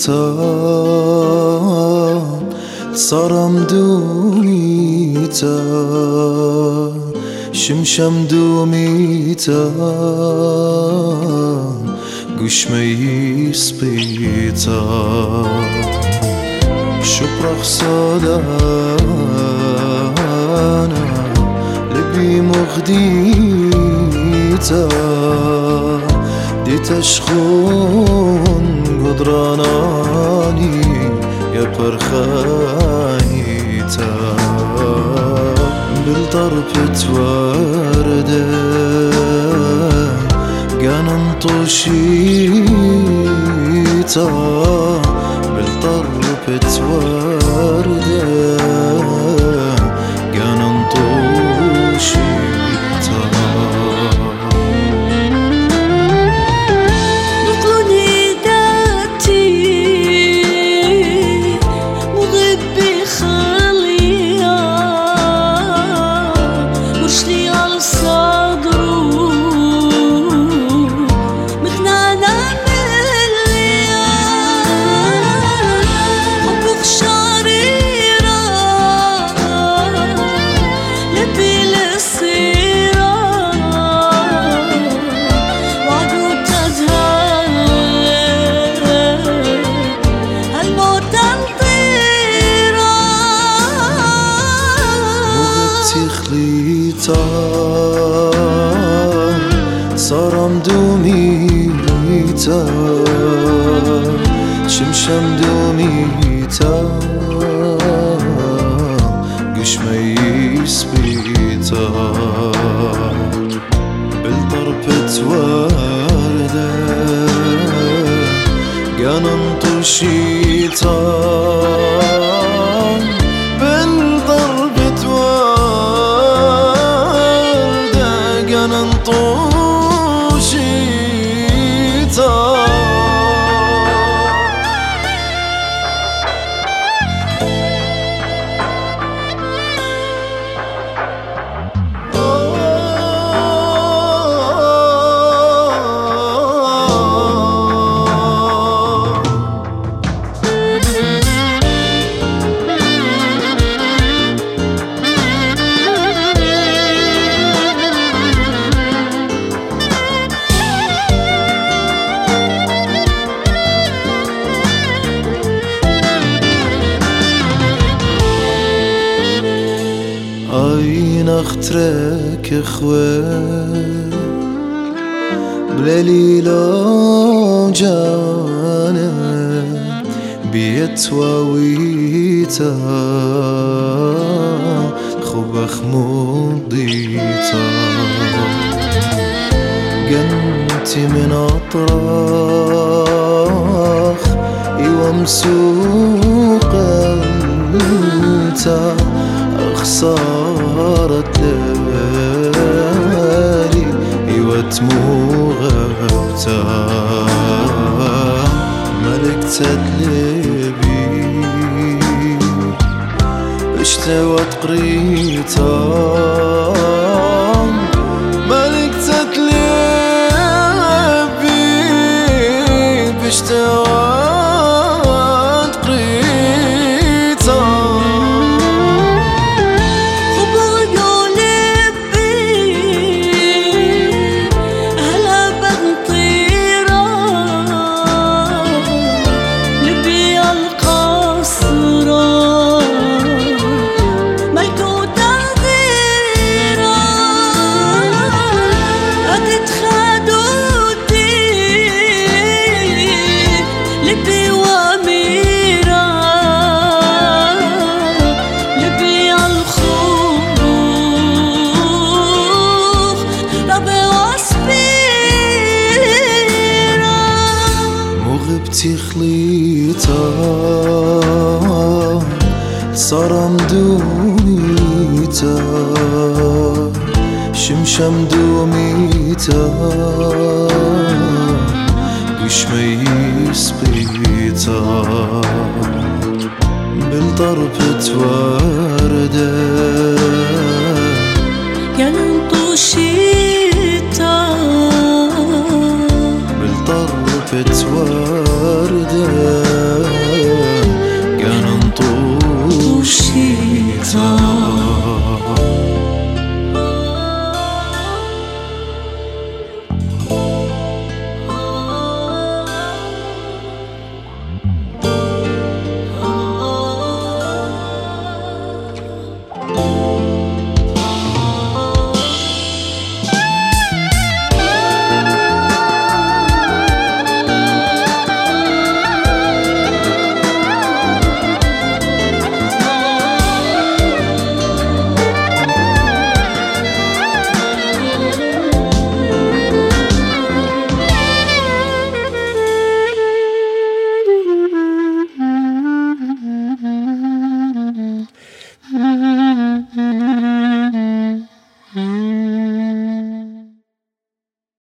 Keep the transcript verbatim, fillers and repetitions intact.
شخليتا صرم دوميتا شمشم دوميتا قشمي سبيتا شبرخ صدانا لبي مغديتا دي تشخون قدراناني يا برخانيتا بالطرف توردة قانن طوشيتا بالطرف توردة قانن طوشيتا خليتا صرم دوميتا شمشم دوميتا قشمي سبيتا بالضرب توردة قانن طوشيتا أين أخترك إخوة بليلي لو جانا بيت واويتا خبخ مضيتا جنتي من أطراخ يومسوق التا خسارة ليالي يوتمو غبتا ملكت لبي اشتوت قريتا ملكت لبي باشتوت قريتا خليتا صرم دوميتا شمشم دوميتا قشمي سبيتا بالطرف توردة